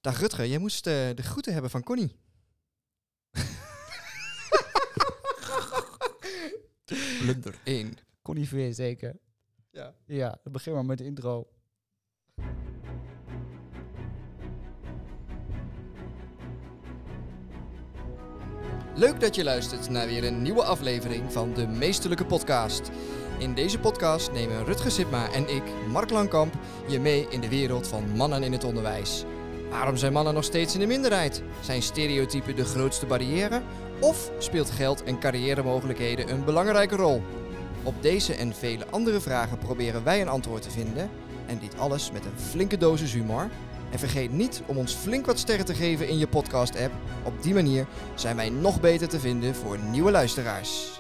Dag Rutger, jij moest de groeten hebben van Connie. Blunder 1. Connie Veer, zeker. Ja. Ja, dan begin maar met de intro. Leuk dat je luistert naar weer een nieuwe aflevering van de Meesterlijke Podcast. In deze podcast nemen Rutger Sipma en ik, Mark Langkamp, je mee in de wereld van mannen in het onderwijs. Waarom zijn mannen nog steeds in de minderheid? Zijn stereotypen de grootste barrière? Of speelt geld en carrièremogelijkheden een belangrijke rol? Op deze en vele andere vragen proberen wij een antwoord te vinden. En dit alles met een flinke dosis humor. En vergeet niet om ons flink wat sterren te geven in je podcast-app. Op die manier zijn wij nog beter te vinden voor nieuwe luisteraars.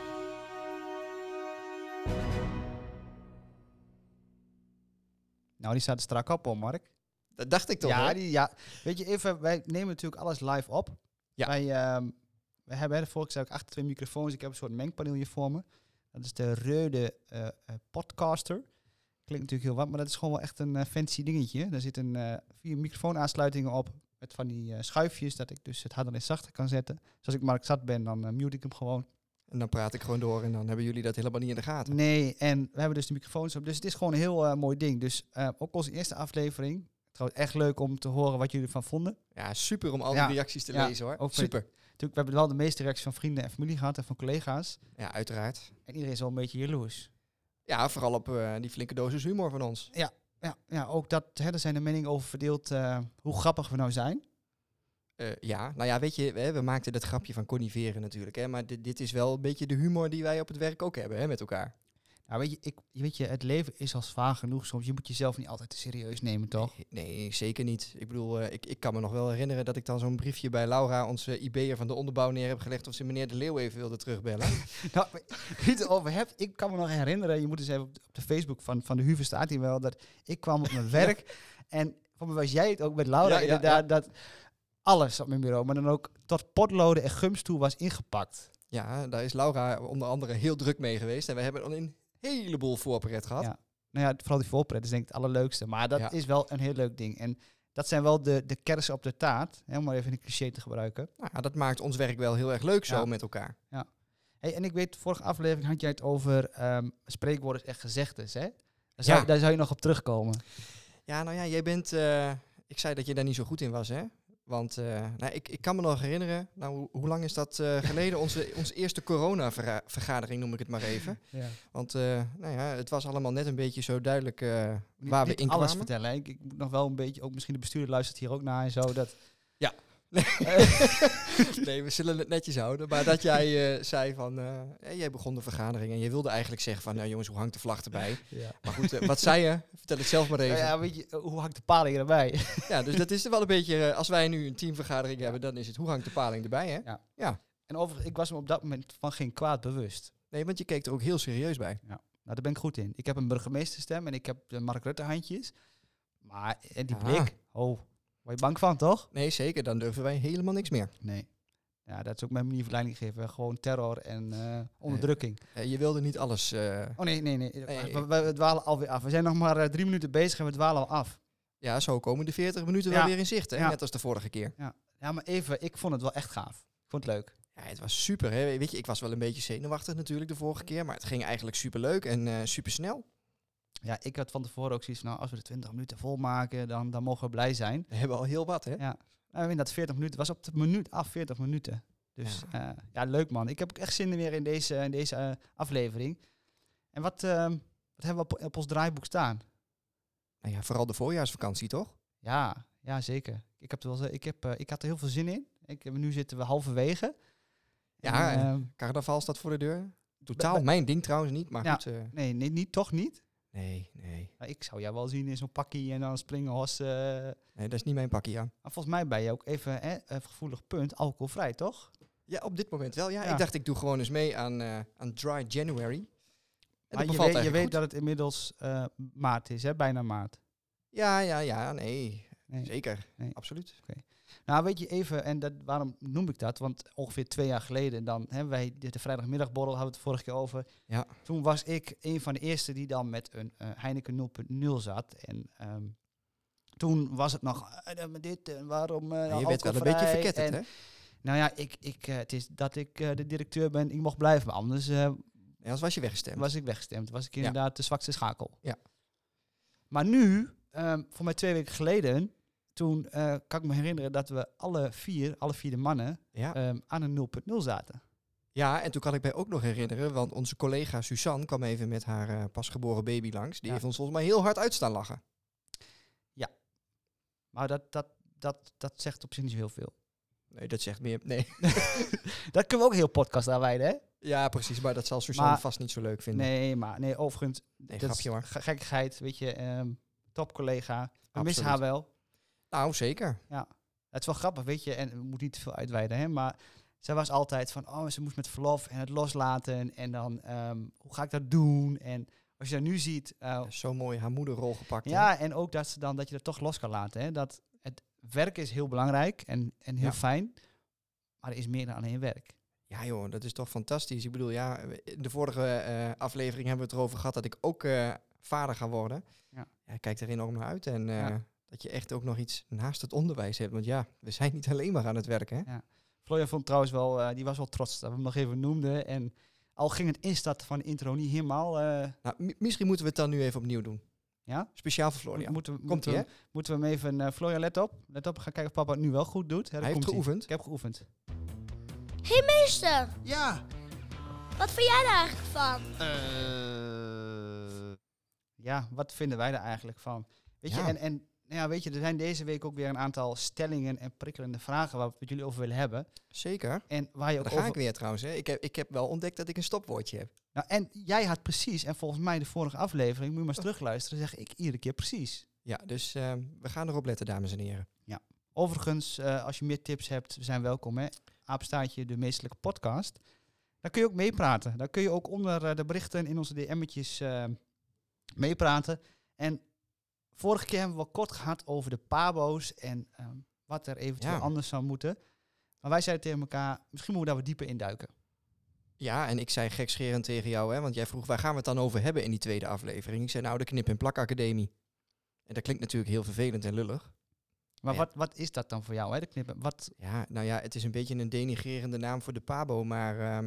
Nou, die staat er strak op, hoor, Mark. Dat dacht ik toch, Ja, hè? weet je, even, wij nemen natuurlijk alles live op. Ja. Wij hebben, de vorige keer zei ik, achter 2 microfoons. Ik heb een soort mengpaneel hier voor me. Dat is de Rode Podcaster. Klinkt natuurlijk heel wat, maar dat is gewoon wel echt een fancy dingetje. Daar zitten 4 microfoonaansluitingen op met van die schuifjes, dat ik dus het harder en zachter kan zetten. Dus als ik Mark zat ben, dan mute ik hem gewoon. En dan praat ik gewoon door en dan hebben jullie dat helemaal niet in de gaten. Nee, en we hebben dus de microfoons op. Dus het is gewoon een heel mooi ding. Dus ook onze eerste aflevering. Trouwens, echt leuk om te horen wat jullie ervan vonden. Ja, super om al die Ja. reacties te Ja, lezen, hoor. ook Super. Natuurlijk, we hebben wel de meeste reacties van vrienden en familie gehad en van collega's. Ja, uiteraard. En iedereen is wel een beetje jaloers. Ja, vooral op die flinke dosis humor van ons. Ja, ook dat, er zijn de meningen over verdeeld hoe grappig we nou zijn. Ja, nou ja, weet je, we maakten dat grapje van Connie Veren natuurlijk, hè, maar dit is wel een beetje de humor die wij op het werk ook hebben, hè, met elkaar. Nou, weet je, het leven is al zwaar genoeg soms. Je moet jezelf niet altijd te serieus nemen, toch? Nee, zeker niet. Ik bedoel, ik kan me nog wel herinneren dat ik dan zo'n briefje bij Laura, onze IB'er van de onderbouw, neer heb gelegd of ze meneer De Leeuw even wilde terugbellen. Nou, niet erover hebt. Ik kan me nog herinneren, je moet eens even op de Facebook van de Huve staat hier wel, dat ik kwam op mijn werk en voor mij was jij het ook met Laura, inderdaad, dat alles op mijn bureau, maar dan ook tot potloden en gums toe was ingepakt. Ja, daar is Laura onder andere heel druk mee geweest en we hebben een heleboel voorpret gehad. Ja. Nou ja, vooral die voorpret is denk ik het allerleukste, maar dat is wel een heel leuk ding. En dat zijn wel de kersen op de taart, hè, om maar even een cliché te gebruiken. Nou, dat maakt ons werk wel heel erg leuk zo met elkaar. Ja. Hey, en ik weet, vorige aflevering had jij het over spreekwoorden en gezegdes, hè? Daar zou je nog op terugkomen. Ja, nou ja, jij bent... ik zei dat je daar niet zo goed in was, hè? Want ik kan me nog herinneren, nou, hoe lang is dat geleden? Onze eerste corona-vergadering noem ik het maar even. Ja. Want het was allemaal net een beetje zo duidelijk waar we in alles kwamen. vertellen. Hè? Ik moet nog wel een beetje, ook misschien de bestuurder luistert hier ook naar en zo. Dat... Ja. Nee, we zullen het netjes houden. Maar dat jij zei van, jij begon de vergadering en je wilde eigenlijk zeggen van, nou jongens, hoe hangt de vlag erbij? Ja. Maar goed, wat zei je? Vertel het zelf maar even. Ja, weet je, hoe hangt de paling erbij? Ja, dus dat is wel een beetje, als wij nu een teamvergadering hebben, dan is het, hoe hangt de paling erbij, hè? Ja. En overigens, ik was me op dat moment van geen kwaad bewust. Nee, want je keek er ook heel serieus bij. Ja. Nou, daar ben ik goed in. Ik heb een burgemeesterstem en ik heb de Mark Rutte handjes. Maar die blik, word je bang van, toch? Nee, zeker. Dan durven wij helemaal niks meer. Nee. Ja, dat is ook mijn manier van leiding geven. Gewoon terror en onderdrukking. Je wilde niet alles... Nee. We dwalen alweer af. We zijn nog maar 3 minuten bezig en we dwalen al af. Ja, zo komen de 40 minuten wel weer in zicht, hè? Ja. Net als de vorige keer. Ja, maar even, ik vond het wel echt gaaf. Ik vond het leuk. Ja, het was super, hè? Weet je, ik was wel een beetje zenuwachtig natuurlijk de vorige keer, maar het ging eigenlijk super leuk en super snel. Ja, ik had van tevoren ook zoiets van, nou, als we de 20 minuten volmaken, dan mogen we blij zijn. We hebben al heel wat, hè? Ja. Nou, in dat 40 minuten, was op de minuut af 40 minuten. Dus leuk man. Ik heb ook echt zin weer in deze aflevering. En wat hebben we op ons draaiboek staan? Nou ja, vooral de voorjaarsvakantie, toch? Ja, zeker. Ik had er heel veel zin in. Nu zitten we halverwege. Ja, carnaval staat voor de deur. Totaal mijn ding trouwens niet, maar goed. Nee, toch niet? Nee. Maar ik zou jou wel zien in zo'n pakkie en dan springenhos. Nee, dat is niet mijn pakje, ja. Maar volgens mij ben je ook even een gevoelig punt, alcoholvrij, toch? Ja, op dit moment wel. Ja, Ja. ik dacht ik doe gewoon eens mee aan Dry January. En Maar je weet dat het inmiddels maart is, hè? Bijna maart. Ja, nee. Zeker, Nee. absoluut. Okay. Nou, weet je even, en waarom noem ik dat? Want ongeveer 2 jaar geleden, dan hebben wij de vrijdagmiddagborrel, hadden we het vorige keer over. Ja. Toen was ik een van de eerste die dan met een Heineken 0.0 zat. En Toen was het nog dit en waarom je werd wel een beetje verketterd, hè? Nou ja, het is dat ik de directeur ben. Ik mocht blijven, maar anders Anders was je weggestemd. was ik weggestemd. Was ik inderdaad de zwakste schakel. Ja. Maar nu, voor mij 2 weken geleden, toen kan ik me herinneren dat we alle vier de mannen, aan een 0.0 zaten. Ja, en toen kan ik mij ook nog herinneren, want onze collega Suzanne kwam even met haar pasgeboren baby langs. Die heeft ons volgens mij heel hard uitstaan lachen. Ja. Maar dat zegt op zich niet zo heel veel. Nee, dat zegt meer... Nee. Dat kunnen we ook heel podcast aanwijden, hè? Ja, precies, maar dat zal Suzanne vast niet zo leuk vinden. Nee, overigens... Nee, grapje hoor. Gekkigheid, weet je, topcollega. We missen haar wel. Nou, zeker. Ja. Het is wel grappig, weet je, en we moeten niet te veel uitweiden, hè, maar zij was altijd van, ze moest met verlof en het loslaten en dan, hoe ga ik dat doen? En als je dat nu ziet... zo mooi haar moederrol gepakt. Ja, hè? en ook dat je dat toch los kan laten, hè. Dat het werk is heel belangrijk en heel fijn, maar er is meer dan alleen werk. Ja joh, dat is toch fantastisch. Ik bedoel, ja, in de vorige aflevering hebben we het erover gehad dat ik ook vader ga worden. Ja, ik kijk er enorm naar uit en dat je echt ook nog iets naast het onderwijs hebt. Want ja, we zijn niet alleen maar aan het werken. Hè? Ja. Florian vond trouwens wel, die was wel trots dat we hem nog even noemden. En al ging het instarten van de intro niet helemaal... Nou, misschien moeten we het dan nu even opnieuw doen. Ja? Speciaal voor Florian. Moeten we hem even... Florian, let op. Let op, ga kijken of papa het nu wel goed doet. Hij heeft geoefend. Ik heb geoefend. Hé meester, Ja! wat vind jij daar eigenlijk van? Ja, wat vinden wij er eigenlijk van? Weet je, en weet je, er zijn deze week ook weer een aantal stellingen en prikkelende vragen waar we het met jullie over willen hebben. Zeker. En waar je ook Daar ga ik weer trouwens. Hè. Ik heb wel ontdekt dat ik een stopwoordje heb. Nou, en jij had precies, en volgens mij de vorige aflevering, moet je maar eens terugluisteren, zeg ik iedere keer precies. Ja, dus we gaan erop letten, dames en heren. Ja. Overigens, als je meer tips hebt, we zijn welkom, hè. Apenstaartje de Meestelijke Podcast. Dan kun je ook meepraten. Dan kun je ook onder de berichten in onze DM'tjes meepraten. En vorige keer hebben we wel kort gehad over de pabo's en wat er eventueel anders zou moeten. Maar wij zeiden tegen elkaar, misschien moeten we daar wat dieper induiken. Ja, en ik zei gekscherend tegen jou, hè, want jij vroeg, waar gaan we het dan over hebben in die tweede aflevering? Ik zei, nou, de Knip- en Plakacademie. En dat klinkt natuurlijk heel vervelend en lullig. Maar wat is dat dan voor jou, hè, de Knip? Ja, nou ja, het is een beetje een denigrerende naam voor de pabo, maar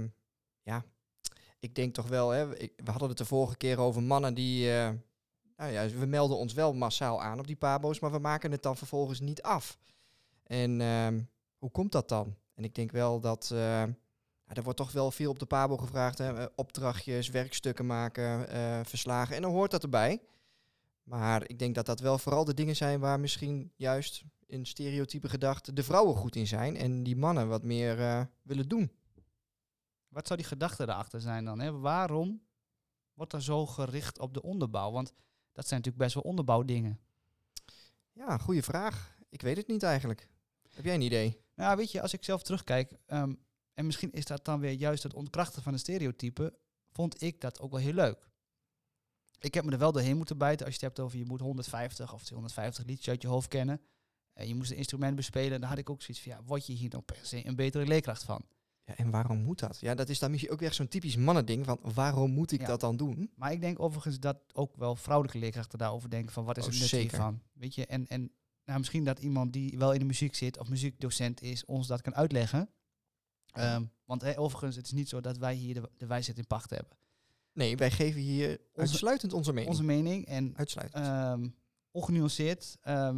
ik denk toch wel, hè, we hadden het de vorige keer over mannen die... we melden ons wel massaal aan op die pabo's, maar we maken het dan vervolgens niet af. En hoe komt dat dan? En ik denk wel dat... er wordt toch wel veel op de pabo gevraagd. Hè? Opdrachtjes, werkstukken maken, verslagen. En dan hoort dat erbij. Maar ik denk dat dat wel vooral de dingen zijn waar misschien juist in stereotype gedacht de vrouwen goed in zijn. En die mannen wat meer willen doen. Wat zou die gedachte erachter zijn dan? Hè? Waarom wordt er zo gericht op de onderbouw? Want dat zijn natuurlijk best wel onderbouwdingen. Ja, goede vraag. Ik weet het niet eigenlijk. Heb jij een idee? Nou, weet je, als ik zelf terugkijk... en misschien is dat dan weer juist het ontkrachten van de stereotypen, vond ik dat ook wel heel leuk. Ik heb me er wel doorheen moeten bijten als je het hebt over je moet 150 of 250 liedjes uit je hoofd kennen. Je moest een instrument bespelen. Dan had ik ook zoiets van, word je hier nou per se een betere leerkracht van? Ja, en waarom moet dat? Ja, dat is dan misschien ook weer zo'n typisch mannending van waarom moet ik dat dan doen? Maar ik denk overigens dat ook wel vrouwelijke leerkrachten daarover denken van wat is het nut hiervan? Weet je, en misschien dat iemand die wel in de muziek zit of muziekdocent is, ons dat kan uitleggen. Want overigens, het is niet zo dat wij hier de wijsheid in pacht hebben. Nee, wij geven hier uitsluitend onze mening. Onze mening en uitsluitend. Ongenuanceerd.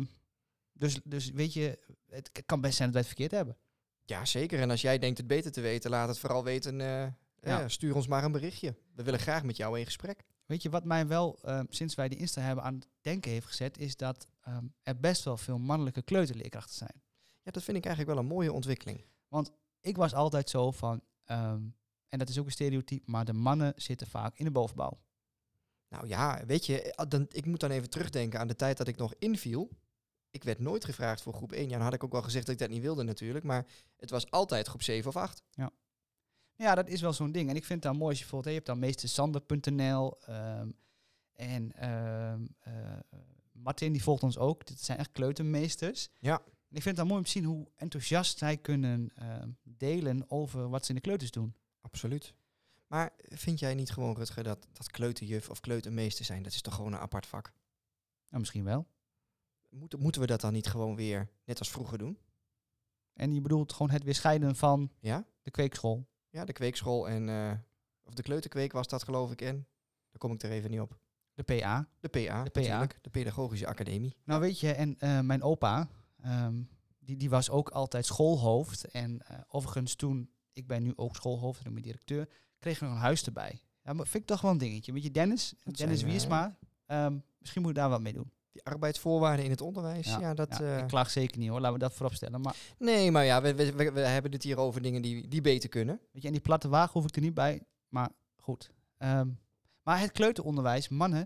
Dus weet je, het kan best zijn dat wij het verkeerd hebben. Ja, zeker. En als jij denkt het beter te weten, laat het vooral weten. Stuur ons maar een berichtje. We willen graag met jou in gesprek. Weet je, wat mij wel, sinds wij de Insta hebben aan het denken heeft gezet, is dat er best wel veel mannelijke kleuterleerkrachten zijn. Ja, dat vind ik eigenlijk wel een mooie ontwikkeling. Want ik was altijd zo van, en dat is ook een stereotype, maar de mannen zitten vaak in de bovenbouw. Nou ja, weet je, ik moet dan even terugdenken aan de tijd dat ik nog inviel. Ik werd nooit gevraagd voor groep 1. Ja, dan had ik ook wel gezegd dat ik dat niet wilde natuurlijk. Maar het was altijd groep 7 of 8. Ja, dat is wel zo'n ding. En ik vind het dan mooi als je bijvoorbeeld... je hebt dan meestersander.nl en Martin, die volgt ons ook. Dit zijn echt kleutermeesters. Ja. En ik vind het dan mooi om te zien hoe enthousiast zij kunnen delen over wat ze in de kleuters doen. Absoluut. Maar vind jij niet gewoon, Rutger, dat kleuterjuf of kleutermeester zijn, dat is toch gewoon een apart vak? Nou, misschien wel. Moeten we dat dan niet gewoon weer net als vroeger doen? En je bedoelt gewoon het weer scheiden van Ja? de kweekschool. Ja, de kweekschool en... of de kleuterkweek was dat, geloof ik, en... Daar kom ik er even niet op. De PA. De PA, De PA. natuurlijk. De Pedagogische Academie. Nou weet je, en mijn opa, die was ook altijd schoolhoofd. En overigens toen, ik ben nu ook schoolhoofd en ik ben directeur, kregen we nog een huis erbij. Ja, maar vind ik toch wel een dingetje. Weet je, Dennis Wiersma, misschien moet ik daar wat mee doen. Die arbeidsvoorwaarden in het onderwijs, Ik klaag zeker niet hoor, laten we dat voorop stellen. Maar, Nee, maar ja, we hebben het hier over dingen die beter kunnen. weet je, en die platte wagen hoef ik er niet bij, maar goed. Maar het kleuteronderwijs, mannen,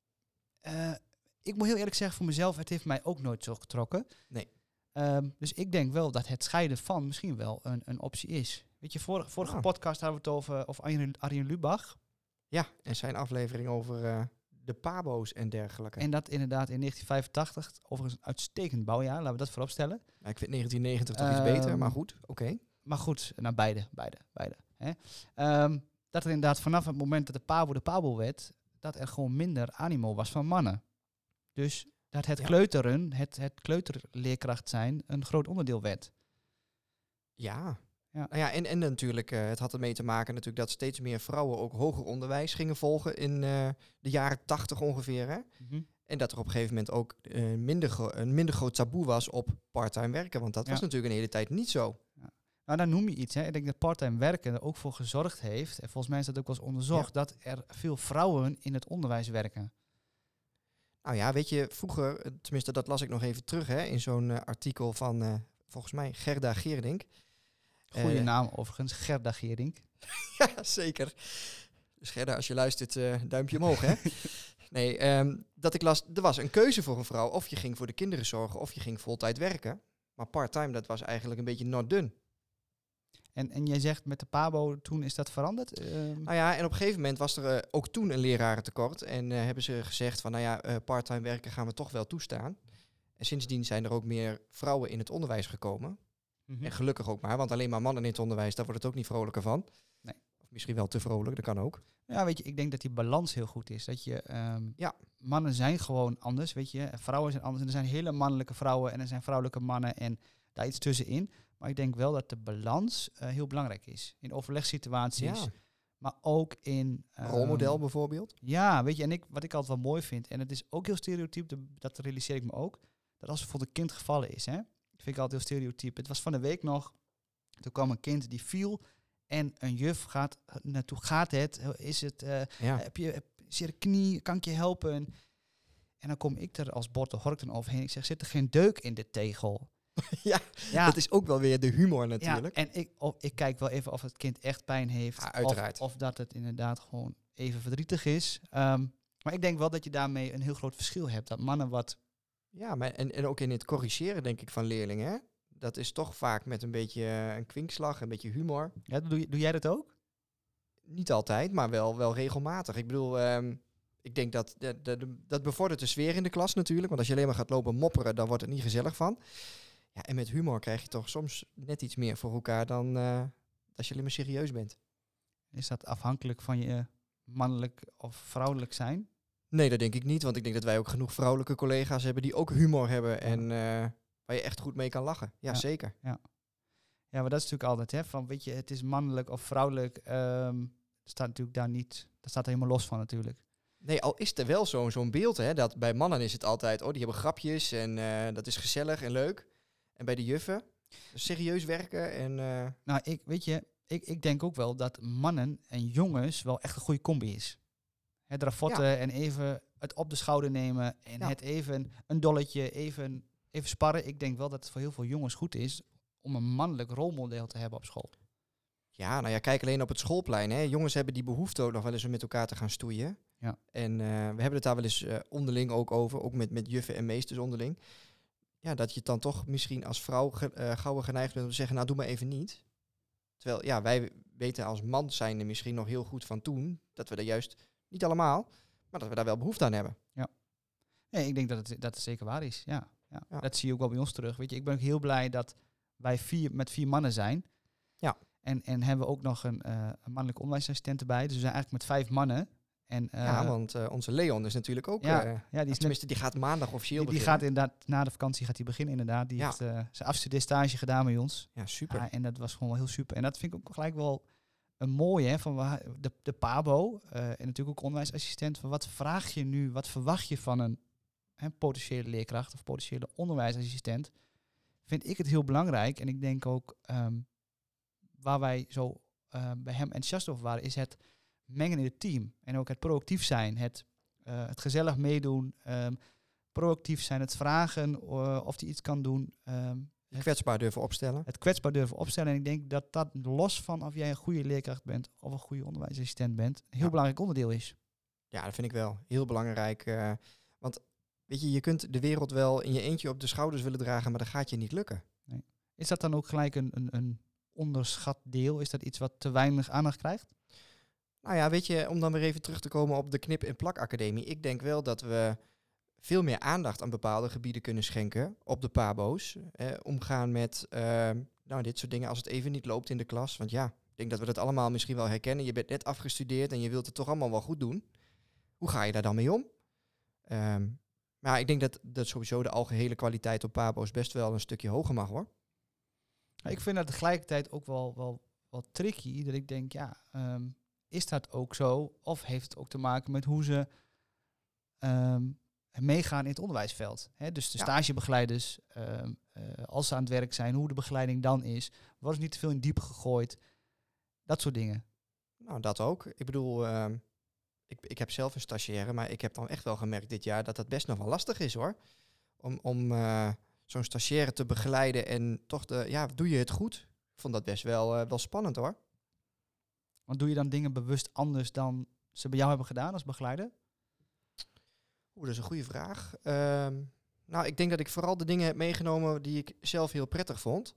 ik moet heel eerlijk zeggen voor mezelf, het heeft mij ook nooit zo getrokken. Nee. Dus ik denk wel dat het scheiden van misschien wel een optie is. Weet je, vorige podcast hadden we het over Arjen Lubach. Ja, en zijn aflevering over de pabo's en dergelijke. En dat inderdaad in 1985, overigens een uitstekend bouwjaar, laten we dat voorop stellen. Nou, ik vind 1990 toch iets beter, maar goed, oké. Maar goed, nou beide. Hè. Dat er inderdaad vanaf het moment dat de pabo werd, dat er gewoon minder animo was van mannen. Dus dat het kleuteren, het kleuterleerkracht zijn, een groot onderdeel werd. Ja. Ja. Nou ja, en natuurlijk, het had ermee te maken natuurlijk dat steeds meer vrouwen ook hoger onderwijs gingen volgen in de jaren 80 ongeveer. Hè? En dat er op een gegeven moment ook een minder groot taboe was op parttime werken. Want dat was natuurlijk een hele tijd niet zo. Ja. Nou, dan noem je iets. Hè. Ik denk dat parttime werken er ook voor gezorgd heeft, en volgens mij is dat ook wel eens onderzocht, dat er veel vrouwen in het onderwijs werken. Nou ja, weet je, vroeger, tenminste dat las ik nog even terug hè, in zo'n artikel van volgens mij Gerda Geerdink. Goeie naam overigens, Gerda Geerdink. Ja, zeker. Dus Gerda, als je luistert, duimpje omhoog, hè? Nee, dat ik las, er was een keuze voor een vrouw. Of je ging voor de kinderen zorgen, of je ging voltijd werken. Maar part-time, dat was eigenlijk een beetje not done. En jij zegt met de pabo, toen is dat veranderd? Nou ja, en op een gegeven moment was er ook toen een lerarentekort. En hebben ze gezegd van, nou ja, part-time werken gaan we toch wel toestaan. En sindsdien zijn er ook meer vrouwen in het onderwijs gekomen. En gelukkig ook maar, want alleen maar mannen in het onderwijs, daar wordt het ook niet vrolijker van. Nee. Of misschien wel te vrolijk, dat kan ook. Ja, weet je, ik denk dat die balans heel goed is. Dat je, mannen zijn gewoon anders, weet je. En vrouwen zijn anders. En er zijn hele mannelijke vrouwen en er zijn vrouwelijke mannen en daar iets tussenin. Maar ik denk wel dat de balans heel belangrijk is. In overlegssituaties, maar ook in... rolmodel bijvoorbeeld. Ja, weet je, en wat ik altijd wel mooi vind, en het is ook heel stereotyp, dat realiseer ik me ook, dat als er voor een kind gevallen is, hè, vind ik altijd heel stereotyp. Het was van de week nog, toen kwam een kind die viel en een juf gaat naartoe, is het, heb je zere knie, kan ik je helpen? En dan kom ik er als Borte Horkten overheen, ik zeg, zit er geen deuk in de tegel? Ja, dat is ook wel weer de humor natuurlijk. Ja, en ik kijk wel even of het kind echt pijn heeft. Ja, uiteraard. Of dat het inderdaad gewoon even verdrietig is. Maar ik denk wel dat je daarmee een heel groot verschil hebt. Dat mannen wat... Ja, maar en ook in het corrigeren denk ik van leerlingen. Hè? Dat is toch vaak met een beetje een kwinkslag, een beetje humor. Ja, doe jij dat ook? Niet altijd, maar wel regelmatig. Ik bedoel, ik denk dat bevordert de sfeer in de klas natuurlijk. Want als je alleen maar gaat lopen mopperen, dan wordt het niet gezellig van. Ja, en met humor krijg je toch soms net iets meer voor elkaar dan als je alleen maar serieus bent. Is dat afhankelijk van je mannelijk of vrouwelijk zijn? Nee, dat denk ik niet. Want ik denk dat wij ook genoeg vrouwelijke collega's hebben die ook humor hebben. En waar je echt goed mee kan lachen. Ja, zeker. Ja, maar dat is natuurlijk altijd, hè. Van, weet je, het is mannelijk of vrouwelijk. Staat natuurlijk daar niet... Dat staat er helemaal los van natuurlijk. Nee, al is er wel zo'n beeld, hè. Dat bij mannen is het altijd, die hebben grapjes en dat is gezellig en leuk. En bij de juffen, serieus werken en... Nou, ik denk ook wel dat mannen en jongens wel echt een goede combi is. Het ravotten en even het op de schouder nemen en het even een dolletje, even sparren. Ik denk wel dat het voor heel veel jongens goed is om een mannelijk rolmodel te hebben op school. Ja, nou ja, kijk alleen op het schoolplein. Hè. Jongens hebben die behoefte ook nog wel eens om met elkaar te gaan stoeien. Ja. En we hebben het daar wel eens onderling ook over, ook met juffen en meesters onderling. Ja, dat je het dan toch misschien als vrouw gauw geneigd bent om te zeggen, nou doe maar even niet. Terwijl, ja, wij weten als man zijn er misschien nog heel goed van toen, dat we er juist, niet allemaal, maar dat we daar wel behoefte aan hebben. Ja, nee, ik denk dat het zeker waar is, ja. Dat zie je ook wel bij ons terug. Weet je, ik ben ook heel blij dat wij met 4 mannen zijn. Ja. En hebben we ook nog een mannelijke onderwijsassistent erbij. Dus we zijn eigenlijk met 5 mannen. En, want onze Leon is natuurlijk ook... die gaat maandag officieel die beginnen. gaat inderdaad, na de vakantie gaat hij beginnen inderdaad. Die heeft zijn afstudeerstage gedaan bij ons. Ja, super. Ja, en dat was gewoon wel heel super. En dat vind ik ook gelijk wel een mooie, hè, van de PABO en natuurlijk ook onderwijsassistent. Van wat vraag je nu, wat verwacht je van een potentiële leerkracht of potentiële onderwijsassistent? Vind ik het heel belangrijk. En ik denk ook, waar wij zo bij hem enthousiast over waren, is het mengen in het team. En ook het proactief zijn, het gezellig meedoen, proactief zijn, het vragen of hij iets kan doen. Kwetsbaar durven opstellen. Het kwetsbaar durven opstellen. En ik denk dat dat los van of jij een goede leerkracht bent of een goede onderwijsassistent bent, een heel belangrijk onderdeel is. Ja, dat vind ik wel. Heel belangrijk. Want weet je kunt de wereld wel in je eentje op de schouders willen dragen, maar dat gaat je niet lukken. Nee. Is dat dan ook gelijk een onderschat deel? Is dat iets wat te weinig aandacht krijgt? Nou ja, weet je, om dan weer even terug te komen op de Knip- en Plakacademie. Ik denk wel dat we veel meer aandacht aan bepaalde gebieden kunnen schenken op de PABO's. Omgaan met dit soort dingen als het even niet loopt in de klas. Want ja, ik denk dat we dat allemaal misschien wel herkennen. Je bent net afgestudeerd en je wilt het toch allemaal wel goed doen. Hoe ga je daar dan mee om? Maar ik denk dat sowieso de algehele kwaliteit op PABO's best wel een stukje hoger mag, hoor. Ik vind dat tegelijkertijd ook wel tricky. Dat ik denk, is dat ook zo? Of heeft het ook te maken met hoe ze meegaan in het onderwijsveld? Hè? Dus de stagebegeleiders, als ze aan het werk zijn, hoe de begeleiding dan is. Wordt er niet te veel in diepe gegooid? Dat soort dingen. Nou, dat ook. Ik bedoel, ik heb zelf een stagiaire, maar ik heb dan echt wel gemerkt dit jaar dat best nog wel lastig is, hoor. Om zo'n stagiaire te begeleiden en toch doe je het goed? Ik vond dat best wel spannend, hoor. Want doe je dan dingen bewust anders dan ze bij jou hebben gedaan als begeleider? Dat is een goede vraag. Ik denk dat ik vooral de dingen heb meegenomen die ik zelf heel prettig vond.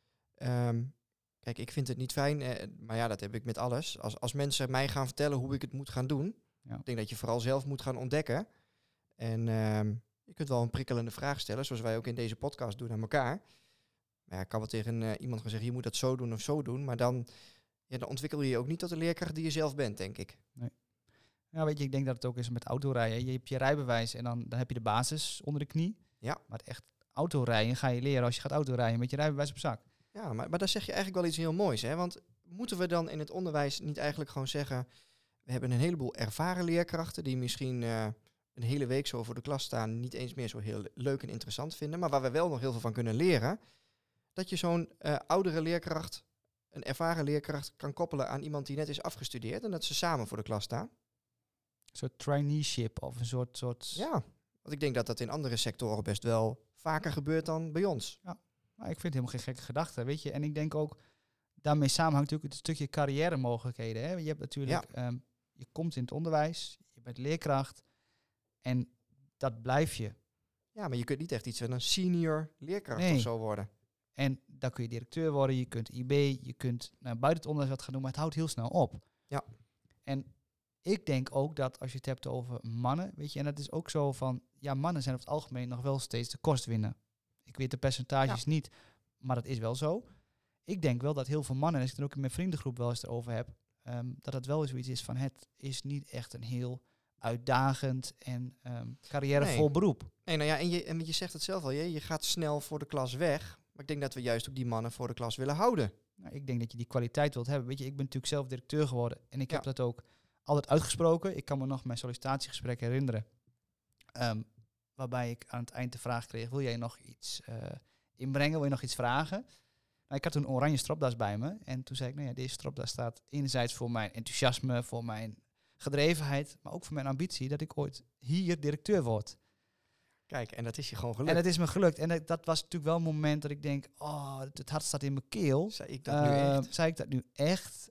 Kijk, ik vind het niet fijn, maar ja, dat heb ik met alles. Als mensen mij gaan vertellen hoe ik het moet gaan doen, ik denk dat je vooral zelf moet gaan ontdekken. En je kunt wel een prikkelende vraag stellen, zoals wij ook in deze podcast doen aan elkaar. Maar ik kan wel tegen iemand gaan zeggen, je moet dat zo doen of zo doen, maar dan ontwikkel je je ook niet tot de leerkracht die je zelf bent, denk ik. Nee. Ja, weet je, ik denk dat het ook is met autorijden. Je hebt je rijbewijs en dan heb je de basis onder de knie. Ja. Maar echt autorijden ga je leren als je gaat autorijden met je rijbewijs op zak. Ja, maar daar zeg je eigenlijk wel iets heel moois, hè? Want moeten we dan in het onderwijs niet eigenlijk gewoon zeggen, we hebben een heleboel ervaren leerkrachten die misschien een hele week zo voor de klas staan, niet eens meer zo heel leuk en interessant vinden, maar waar we wel nog heel veel van kunnen leren, dat je zo'n oudere leerkracht, een ervaren leerkracht, kan koppelen aan iemand die net is afgestudeerd en dat ze samen voor de klas staan. Een soort traineeship of een soort... Ja, want ik denk dat dat in andere sectoren best wel vaker gebeurt dan bij ons. Ja, maar ik vind het helemaal geen gekke gedachte, weet je. En ik denk ook, daarmee samenhangt natuurlijk het stukje carrière mogelijkheden. Hè? Je hebt natuurlijk, je komt in het onderwijs, je bent leerkracht en dat blijf je. Ja, maar je kunt niet echt iets van een senior leerkracht of zo worden. En dan kun je directeur worden, je kunt IB, je kunt buiten het onderwijs wat gaan doen, maar het houdt heel snel op. Ja. En ik denk ook dat als je het hebt over mannen, weet je, en dat is ook zo van, ja, mannen zijn over het algemeen nog wel steeds de kostwinner. Ik weet de percentages niet, maar dat is wel zo. Ik denk wel dat heel veel mannen, en als ik het ook in mijn vriendengroep wel eens erover heb, dat het wel zoiets is van, het is niet echt een heel uitdagend en carrièrevol beroep. Nee, nou ja, en je zegt het zelf al, je gaat snel voor de klas weg. Maar ik denk dat we juist ook die mannen voor de klas willen houden. Nou, ik denk dat je die kwaliteit wilt hebben. Weet je, ik ben natuurlijk zelf directeur geworden en ik heb dat ook altijd uitgesproken. Ik kan me nog mijn sollicitatiegesprek herinneren. Waarbij ik aan het eind de vraag kreeg, wil jij nog iets inbrengen? Wil je nog iets vragen? Nou, ik had toen een oranje stropdas bij me. En toen zei ik, deze stropdas staat enerzijds voor mijn enthousiasme, voor mijn gedrevenheid, maar ook voor mijn ambitie dat ik ooit hier directeur word. Kijk, en dat is je gewoon gelukt. En dat is me gelukt. En dat was natuurlijk wel een moment dat ik denk, het hart staat in mijn keel. Zei ik dat nu echt? Zei ik dat nu echt?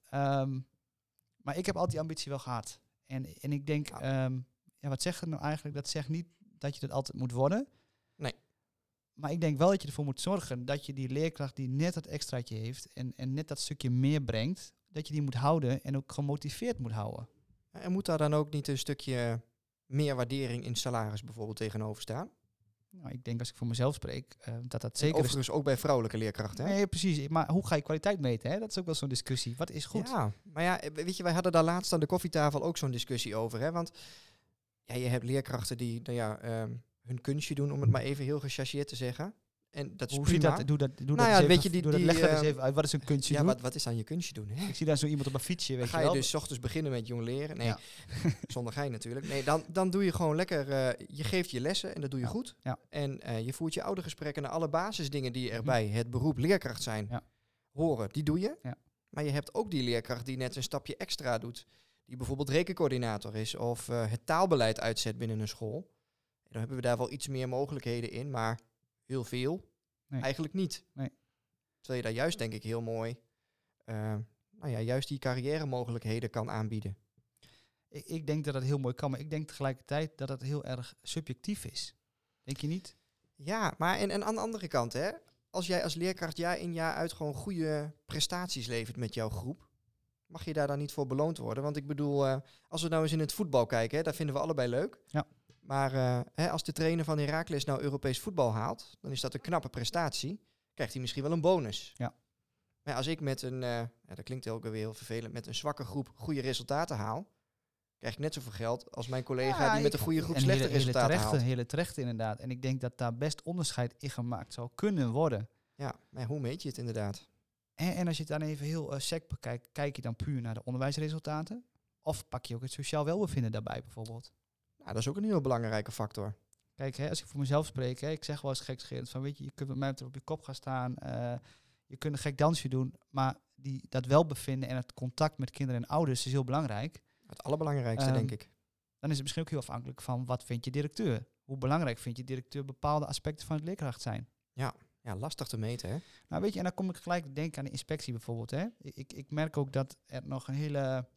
Maar ik heb altijd die ambitie wel gehad. En ik denk, wat zegt het nou eigenlijk? Dat zegt niet dat je dat altijd moet worden. Nee. Maar ik denk wel dat je ervoor moet zorgen dat je die leerkracht die net dat extraatje heeft en net dat stukje meer brengt, dat je die moet houden en ook gemotiveerd moet houden. En moet daar dan ook niet een stukje meer waardering in salaris bijvoorbeeld tegenover staan? Nou, ik denk als ik voor mezelf spreek, dat En zeker is. overigens ook bij vrouwelijke leerkrachten. Hè? Nee, precies. Maar hoe ga je kwaliteit meten? Hè? Dat is ook wel zo'n discussie. Wat is goed? Ja, maar ja, weet je, wij hadden daar laatst aan de koffietafel ook zo'n discussie over. Hè? Want ja, je hebt leerkrachten die hun kunstje doen, om het maar even heel gechargeerd te zeggen. En dat is Hoe ziet prima. dat? Doe dat Nou eens ja, even, weet je, leg dat eens even uit. Wat is een kunstje ja, doen? wat is aan je kunstje doen? Hè? Ik zie daar zo iemand op een fietsje, weet Ga je je wel. dus 's ochtends beginnen met jong leren? Nee, Ja. zonder gein natuurlijk. Nee, dan doe je gewoon lekker, je geeft je lessen en dat doe je Ja. goed. Ja. En je voert je oudergesprekken naar alle basisdingen die erbij het beroep leerkracht zijn. Ja. Horen, die doe je. Ja. Maar je hebt ook die leerkracht die net een stapje extra doet. Die bijvoorbeeld rekencoördinator is of het taalbeleid uitzet binnen een school. En dan hebben we daar wel iets meer mogelijkheden in, maar heel veel eigenlijk niet. Nee. Terwijl je daar juist denk ik heel mooi, juist die carrière mogelijkheden kan aanbieden. Ik denk dat het heel mooi kan, maar ik denk tegelijkertijd dat het heel erg subjectief is. Denk je niet? Ja, maar en aan de andere kant, hè, als jij als leerkracht jaar in jaar uit gewoon goede prestaties levert met jouw groep, mag je daar dan niet voor beloond worden? Want ik bedoel, als we nou eens in het voetbal kijken, hè, daar vinden we allebei leuk. Ja. Maar als de trainer van Heracles nou Europees voetbal haalt, dan is dat een knappe prestatie. Krijgt hij misschien wel een bonus. Ja. Maar als ik met een, dat klinkt ook weer heel vervelend, met een zwakke groep goede resultaten haal, krijg ik net zoveel geld als mijn collega die met een goede groep slechte resultaten haalt. Hele terecht inderdaad. En ik denk dat daar best onderscheid in gemaakt zou kunnen worden. Ja, maar hoe meet je het inderdaad? En als je het dan even heel sec bekijkt, kijk je dan puur naar de onderwijsresultaten? Of pak je ook het sociaal welbevinden daarbij bijvoorbeeld? Nou, dat is ook een heel belangrijke factor. Kijk, als ik voor mezelf spreek, ik zeg wel eens gekscherend van, weet je, je kunt met mij op je kop gaan staan, je kunt een gek dansje doen, maar dat welbevinden en het contact met kinderen en ouders is heel belangrijk. Het allerbelangrijkste, denk ik. Dan is het misschien ook heel afhankelijk van wat vindt je directeur? Hoe belangrijk vindt je directeur bepaalde aspecten van het leerkracht zijn? Ja, lastig te meten, hè? Nou, weet je, en dan kom ik gelijk te denken aan de inspectie bijvoorbeeld. Hè. Ik merk ook dat er nog een hele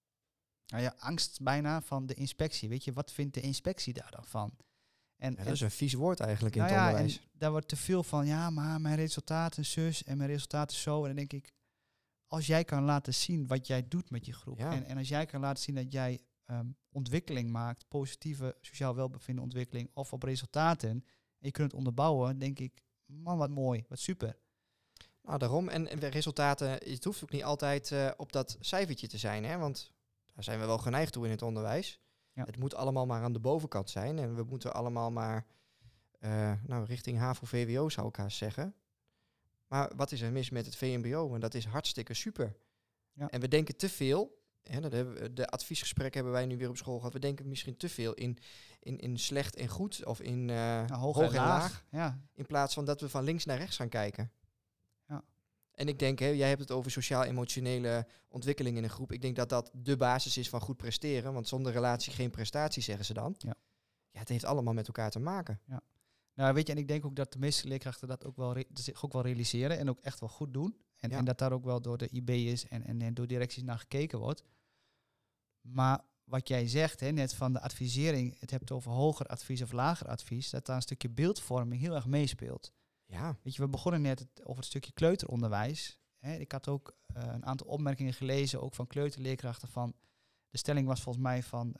angst bijna van de inspectie. Weet je, wat vindt de inspectie daar dan van? En, Ja, dat is een vies woord eigenlijk in het en onderwijs. daar wordt te veel van, ja, maar mijn resultaten zus en mijn resultaten zo. En dan denk ik, als jij kan laten zien wat jij doet met je groep. Ja. En als jij kan laten zien dat jij ontwikkeling maakt, positieve sociaal welbevinden ontwikkeling of op resultaten, en je kunt het onderbouwen, denk ik, man, wat mooi, wat super. Nou, daarom. En de resultaten, het hoeft ook niet altijd op dat cijfertje te zijn, hè? Want daar zijn we wel geneigd toe in het onderwijs. Ja. Het moet allemaal maar aan de bovenkant zijn. En we moeten allemaal maar richting HAVO-VWO zou ik haast zeggen. Maar wat is er mis met het VMBO? En dat is hartstikke super. Ja. En we denken te veel. Hè, de adviesgesprekken hebben wij nu weer op school gehad. We denken misschien te veel in slecht en goed. Of in hoog en laag. Ja. In plaats van dat we van links naar rechts gaan kijken. Ja. En ik denk, jij hebt het over sociaal-emotionele ontwikkeling in een groep. Ik denk dat dat de basis is van goed presteren. Want zonder relatie geen prestatie, zeggen ze dan. Ja. Ja, het heeft allemaal met elkaar te maken. Ja. Nou, weet je, en ik denk ook dat de meeste leerkrachten dat ook wel, zich ook wel realiseren en ook echt wel goed doen. En dat daar ook wel door de IB'ers en door directies naar gekeken wordt. Maar wat jij zegt, net van de advisering, het hebt over hoger advies of lager advies, dat daar een stukje beeldvorming heel erg meespeelt. Ja. Weet je, we begonnen net over het stukje kleuteronderwijs. Ik had ook een aantal opmerkingen gelezen, ook van kleuterleerkrachten. Van, de stelling was volgens mij van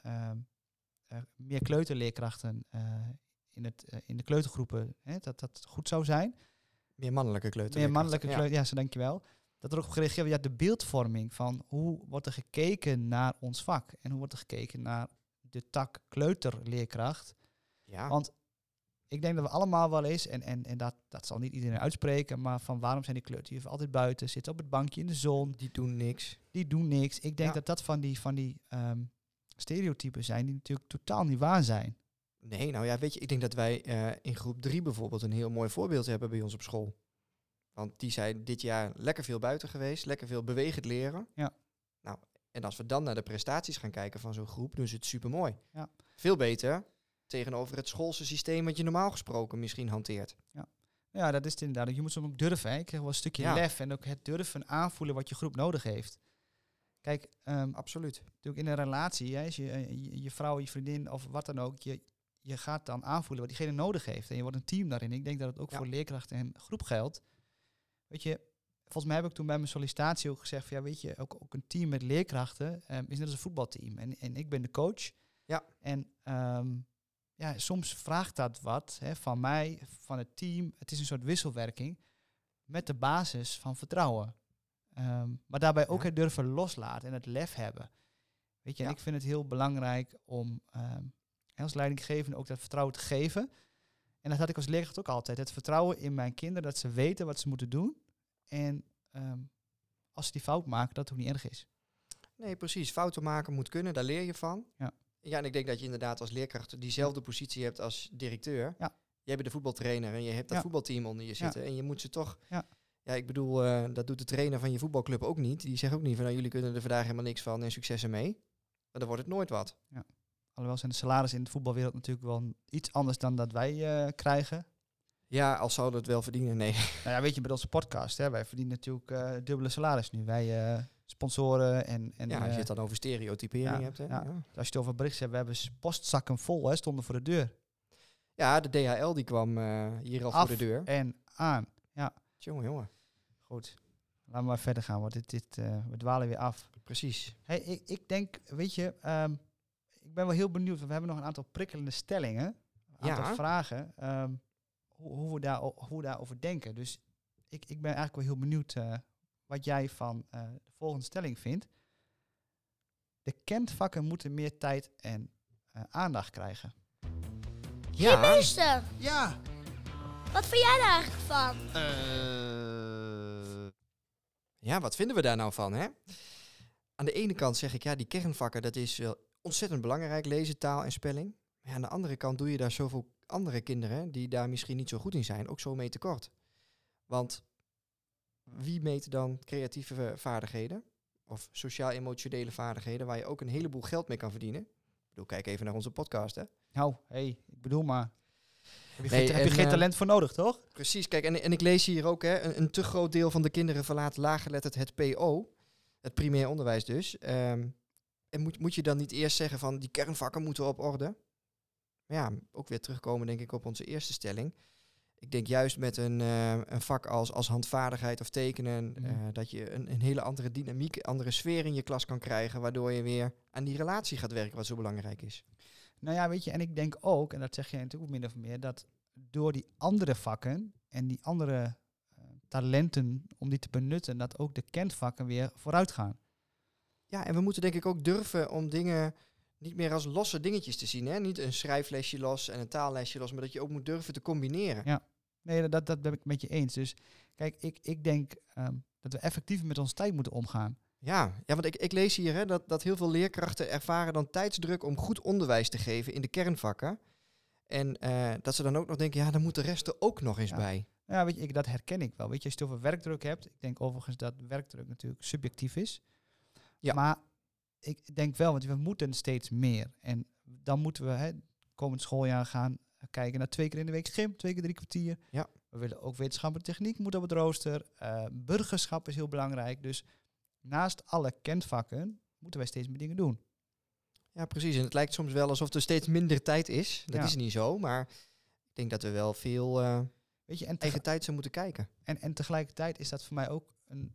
meer kleuterleerkrachten in de kleutergroepen, dat goed zou zijn. Meer mannelijke kleuter. Meer mannelijke kleuter, ja, zo dankjewel. Dat er ook op gereageerd wordt, de beeldvorming van hoe wordt er gekeken naar ons vak en hoe wordt er gekeken naar de tak kleuterleerkracht. Ja. Want ik denk dat we allemaal wel eens, en dat zal niet iedereen uitspreken, maar van waarom zijn die kleuterjuffen altijd buiten, zitten op het bankje in de zon. Die doen niks. Die doen niks. Ik denk dat van die stereotypen zijn die natuurlijk totaal niet waar zijn. Nee, nou ja, weet je, ik denk dat wij in groep 3 bijvoorbeeld een heel mooi voorbeeld hebben bij ons op school. Want die zijn dit jaar lekker veel buiten geweest, lekker veel bewegend leren. Ja. Nou, en als we dan naar de prestaties gaan kijken van zo'n groep, doen ze het supermooi. Ja. Veel beter tegenover het schoolse systeem wat je normaal gesproken misschien hanteert. Ja, dat is het inderdaad. Je moet soms ook durven. Hè? Ik krijg wel een stukje lef en ook het durven aanvoelen wat je groep nodig heeft. Kijk, absoluut. Natuurlijk in een relatie, als je vrouw, je vriendin of wat dan ook, je gaat dan aanvoelen wat diegene nodig heeft. En je wordt een team daarin. Ik denk dat het ook voor leerkrachten en groep geldt. Weet je, volgens mij heb ik toen bij mijn sollicitatie ook gezegd van, ja, weet je, ook een team met leerkrachten is net als een voetbalteam. En ik ben de coach. Ja. En soms vraagt dat wat van mij, van het team. Het is een soort wisselwerking met de basis van vertrouwen. Maar daarbij ook het durven loslaten en het lef hebben. Weet je, en ik vind het heel belangrijk om als leidinggevende ook dat vertrouwen te geven. En dat had ik als leerkracht ook altijd. Het vertrouwen in mijn kinderen, dat ze weten wat ze moeten doen. En als ze die fout maken, dat het ook niet erg is. Nee, precies. Fouten maken moet kunnen, daar leer je van. Ja, en ik denk dat je inderdaad als leerkracht diezelfde positie hebt als directeur. Ja. Jij bent de voetbaltrainer en je hebt dat voetbalteam onder je zitten. En je moet ze toch... Ja, ik bedoel, dat doet de trainer van je voetbalclub ook niet. Die zegt ook niet van, nou, jullie kunnen er vandaag helemaal niks van en succes ermee. Maar dan wordt het nooit wat. Ja. Alhoewel zijn de salarissen in de voetbalwereld natuurlijk wel iets anders dan dat wij krijgen. Ja, als zouden het wel verdienen, nee. Nou ja, weet je, bij onze podcast, wij verdienen natuurlijk dubbele salaris nu. Wij sponsoren en als je het dan over stereotypering hebt. Hè? Ja. Als je het over berichten hebt, we hebben postzakken vol, stonden voor de deur. Ja, de DHL die kwam hier al voor de deur. En aan, ja. Jongen. Goed, laten we maar verder gaan, want we dwalen weer af. Precies. Hey, ik denk, weet je, ik ben wel heel benieuwd, want we hebben nog een aantal prikkelende stellingen. Een aantal vragen. Hoe we daarover denken. Dus ik ben eigenlijk wel heel benieuwd wat jij van de volgende stelling vindt. De kentvakken moeten meer tijd en aandacht krijgen. Ja. Hey meester, Ja. wat vind jij daar eigenlijk van? Ja, wat vinden we daar nou van, hè? Aan de ene kant zeg ik, die kernvakken, dat is wel ontzettend belangrijk, lezen, taal en spelling. Maar aan de andere kant doe je daar zoveel andere kinderen, die daar misschien niet zo goed in zijn, ook zo mee tekort. Want wie meet dan creatieve vaardigheden? Of sociaal-emotionele vaardigheden, waar je ook een heleboel geld mee kan verdienen? Ik bedoel, kijk even naar onze podcast, hè? Nou, ik bedoel maar. Heb je geen talent voor nodig, toch? Precies, kijk, en ik lees hier ook, hè, een te groot deel van de kinderen verlaat laaggeletterd het PO, het primair onderwijs dus. En moet je dan niet eerst zeggen van, die kernvakken moeten op orde? Maar ja, ook weer terugkomen denk ik op onze eerste stelling. Ik denk juist met een vak als handvaardigheid of tekenen, dat je een hele andere dynamiek, andere sfeer in je klas kan krijgen, waardoor je weer aan die relatie gaat werken, wat zo belangrijk is. Nou ja, weet je, en ik denk ook, en dat zeg jij natuurlijk ook min of meer, dat door die andere vakken en die andere talenten, om die te benutten, dat ook de kentvakken weer vooruit gaan. Ja, en we moeten denk ik ook durven om dingen niet meer als losse dingetjes te zien. Hè? Niet een schrijflesje los en een taallesje los, maar dat je ook moet durven te combineren. Ja, nee, dat ben ik met je eens. Dus kijk, ik denk dat we effectief met onze tijd moeten omgaan. Ja, want ik lees hier hè, dat heel veel leerkrachten ervaren dan tijdsdruk om goed onderwijs te geven in de kernvakken. En dat ze dan ook nog denken, dan moet de rest er ook nog eens bij. Ja, weet je, dat herken ik wel. Weet je, als je het over werkdruk hebt, ik denk overigens dat werkdruk natuurlijk subjectief is. Ja. Maar ik denk wel, want we moeten steeds meer. En dan moeten we komend schooljaar gaan kijken naar 2 keer in de week gym, 2 keer 3 kwartier. Ja. We willen ook wetenschap en techniek moet op het rooster. Burgerschap is heel belangrijk. Dus naast alle kentvakken moeten wij steeds meer dingen doen. Ja, precies. En het lijkt soms wel alsof er steeds minder tijd is. Dat is niet zo, maar ik denk dat we wel veel eigen tijd zou moeten kijken. En tegelijkertijd is dat voor mij ook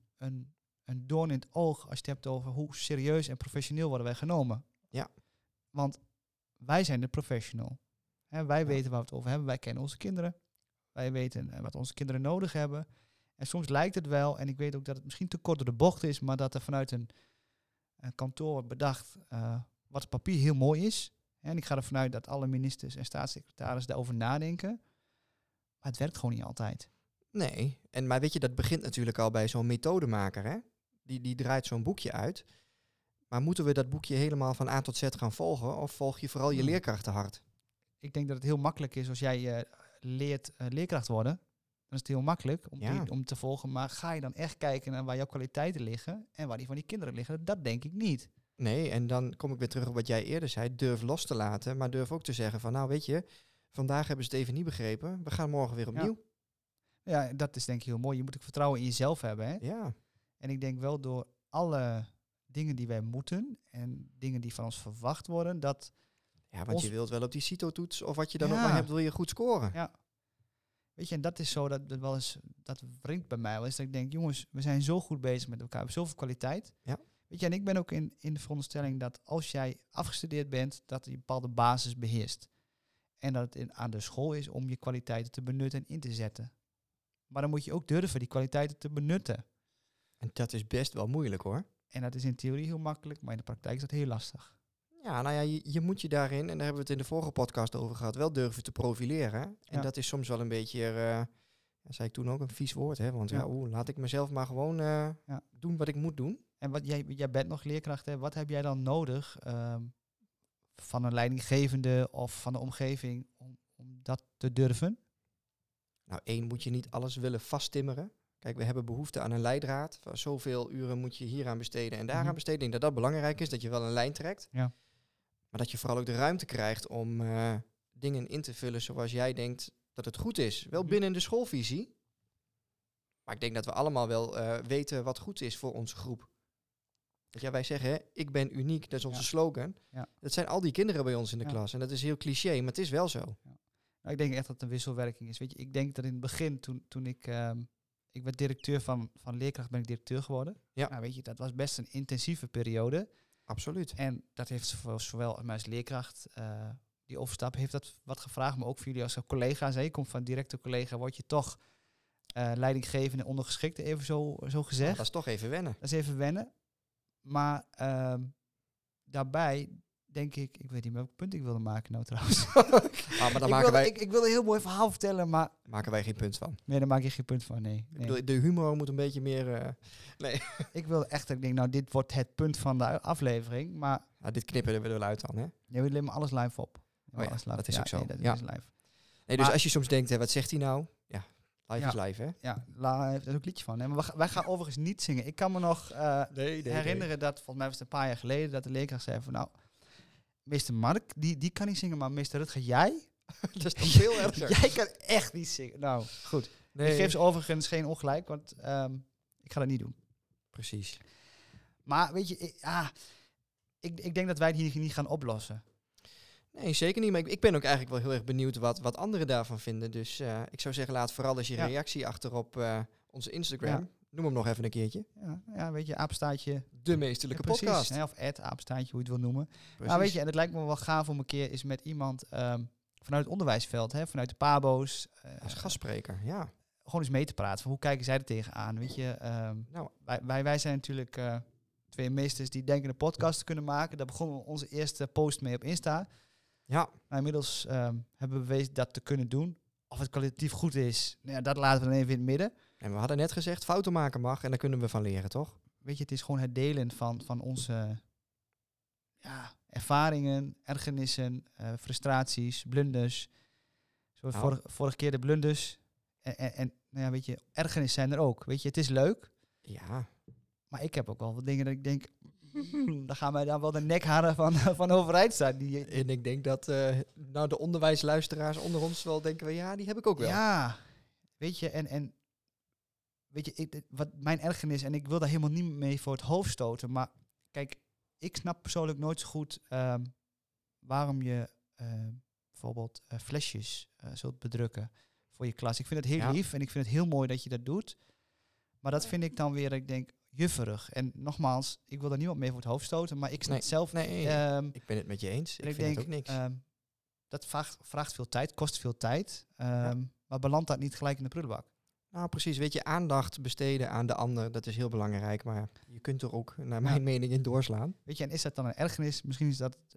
een doorn in het oog als je het hebt over hoe serieus en professioneel worden wij genomen. Ja. Want wij zijn de professional. Wij weten waar we het over hebben. Wij kennen onze kinderen. Wij weten wat onze kinderen nodig hebben. En soms lijkt het wel, en ik weet ook dat het misschien te kort door de bocht is, maar dat er vanuit een kantoor wordt bedacht wat het papier heel mooi is. En ik ga ervan uit dat alle ministers en staatssecretarissen daarover nadenken. Maar het werkt gewoon niet altijd. Nee, maar weet je, dat begint natuurlijk al bij zo'n methodemaker, hè? Die draait zo'n boekje uit. Maar moeten we dat boekje helemaal van A tot Z gaan volgen? Of volg je vooral je leerkrachten hard? Ik denk dat het heel makkelijk is als jij leert leerkracht worden. Dan is het heel makkelijk om te volgen. Maar ga je dan echt kijken naar waar jouw kwaliteiten liggen en waar die van die kinderen liggen? Dat denk ik niet. Nee, en dan kom ik weer terug op wat jij eerder zei. Durf los te laten, maar durf ook te zeggen van, nou weet je, vandaag hebben ze het even niet begrepen. We gaan morgen weer opnieuw. Ja, dat is denk ik heel mooi. Je moet ook vertrouwen in jezelf hebben. Hè? Ja. En ik denk wel door alle dingen die wij moeten en dingen die van ons verwacht worden, dat... Ja, want je wilt wel op die CITO-toets of wat je dan ook maar hebt, wil je goed scoren. Ja. Weet je, en dat is zo, dat wringt bij mij wel eens, dat ik denk, jongens, we zijn zo goed bezig met elkaar, we hebben zoveel kwaliteit. Ja. Weet je, en ik ben ook in de veronderstelling dat als jij afgestudeerd bent, dat je een bepaalde basis beheerst. En dat het aan de school is om je kwaliteiten te benutten en in te zetten. Maar dan moet je ook durven die kwaliteiten te benutten. En dat is best wel moeilijk hoor. En dat is in theorie heel makkelijk, maar in de praktijk is dat heel lastig. Ja, nou ja, je moet je daarin, en daar hebben we het in de vorige podcast over gehad, wel durven te profileren. En Ja. dat is soms wel een beetje, zei ik toen ook, een vies woord. Hè? Want Ja. laat ik mezelf maar gewoon doen wat ik moet doen. En wat jij bent nog leerkracht, hè? Wat heb jij dan nodig van een leidinggevende of van de omgeving om dat te durven? Nou, 1, moet je niet alles willen vasttimmeren. Kijk, we hebben behoefte aan een leidraad. Van zoveel uren moet je hier aan besteden en daar Mhm. aan besteden. Ik denk dat dat belangrijk is, dat je wel een lijn trekt. Ja. Maar dat je vooral ook de ruimte krijgt om dingen in te vullen zoals jij denkt dat het goed is. Wel Mhm. binnen de schoolvisie. Maar ik denk dat we allemaal wel weten wat goed is voor onze groep. Want ja, wij zeggen, hè, ik ben uniek, dat is onze Ja. slogan. Ja. Dat zijn al die kinderen bij ons in de Ja. klas. En dat is heel cliché, maar het is wel zo. Nou, ik denk echt dat het een wisselwerking is. Weet je, ik denk dat in het begin, toen ik werd directeur van leerkracht, ben ik directeur geworden. Ja. Nou, weet je, dat was best een intensieve periode. Absoluut. En dat heeft zowel mij als leerkracht, die overstap, heeft dat wat gevraagd. Maar ook voor jullie als collega's. Hè. Je komt van directe collega, word je toch leidinggevende en ondergeschikte, even zo gezegd. Ja, dat is toch even wennen. Dat is even wennen. Maar daarbij denk ik weet niet meer welk punt ik wilde maken nou trouwens. Maar dan ik wilde een heel mooi verhaal vertellen, maar maken wij geen punt van. nee, daar maak je geen punt van, nee. Ik bedoel, de humor moet een beetje meer... Ik wilde echt, ik denk, nou, dit wordt het punt van de aflevering, maar dit knippen we er wel uit dan, hè? je wil alleen maar alles live op. Oh ja, Alles live. dat is ook zo. Nee, dat Ja. is live. Nee, dus Maar- als je soms denkt, hè, wat zegt hij nou? Ja, live Ja. is live, hè? Ja, Lara heeft er ook een liedje van. Hè? Maar wij gaan overigens niet zingen. Ik kan me nog herinneren dat, volgens mij was het een paar jaar geleden, dat de leerkracht zei van, nou, meester Mark, die kan niet zingen, maar meester Rutger, jij? Dat is toch veel erger. Jij kan echt niet zingen. Nou, goed. Nee, Ik geef ze overigens geen ongelijk, want ik ga dat niet doen. precies. Maar weet je, ik denk dat wij het hier niet gaan oplossen. Nee, zeker niet. Maar ik ben ook eigenlijk wel heel erg benieuwd wat anderen daarvan vinden. Dus ik zou zeggen, laat vooral eens je Ja. reactie achter op onze Instagram. Ja. Noem hem nog even een keertje. Ja, weet je, apenstaartje. De meesterlijke Precies, podcast. hè, of apenstaartje, hoe je het wil noemen. Precies. Nou, weet je, en het lijkt me wel gaaf om een keer eens met iemand vanuit het onderwijsveld, hè, vanuit de pabo's, Als gastspreker, ja. gewoon eens mee te praten. Van hoe kijken zij er tegenaan? Weet je, Nou. wij zijn natuurlijk twee meesters die denken een podcast te kunnen maken. Daar begonnen we onze eerste post mee op Insta. Ja, Maar inmiddels hebben we bewezen dat te kunnen doen. Of het kwalitatief goed is, nou ja, dat laten we dan even in het midden. en we hadden net gezegd, fouten maken mag en daar kunnen we van leren, toch? Weet je, het is gewoon het delen van onze ervaringen, ergernissen, frustraties, blunders. Zoals Nou. vorige keer de blunders. En nou ja, weet je, ergernis zijn er ook. Weet je, het is leuk. Ja, Maar ik heb ook wel wat dingen dat ik denk, daar gaan wij dan wel de nekharen van overeind staan. en ik denk dat de onderwijsluisteraars onder ons wel denken, ja, die heb ik ook wel. Ja, weet je, en weet je, wat mijn ergernis, en ik wil daar helemaal niet mee voor het hoofd stoten, maar kijk, ik snap persoonlijk nooit zo goed waarom je bijvoorbeeld flesjes zult bedrukken voor je klas. Ik vind het heel Ja. lief en ik vind het heel mooi dat je dat doet, maar dat vind ik dan weer, ik denk, jufferig. En nogmaals, ik wil daar niemand mee voor het hoofd stoten, maar ik snap Nee, het zelf. nee, ehm, ik ben het met je eens. en Ik vind het ook niks. dat vraagt veel tijd, kost veel tijd, maar belandt dat niet gelijk in de prullenbak? Nou, precies. Weet je, aandacht besteden aan de ander, dat is heel belangrijk. Maar je kunt er ook, naar mijn mening, in doorslaan. Weet je, en is dat dan een ergernis? Misschien is dat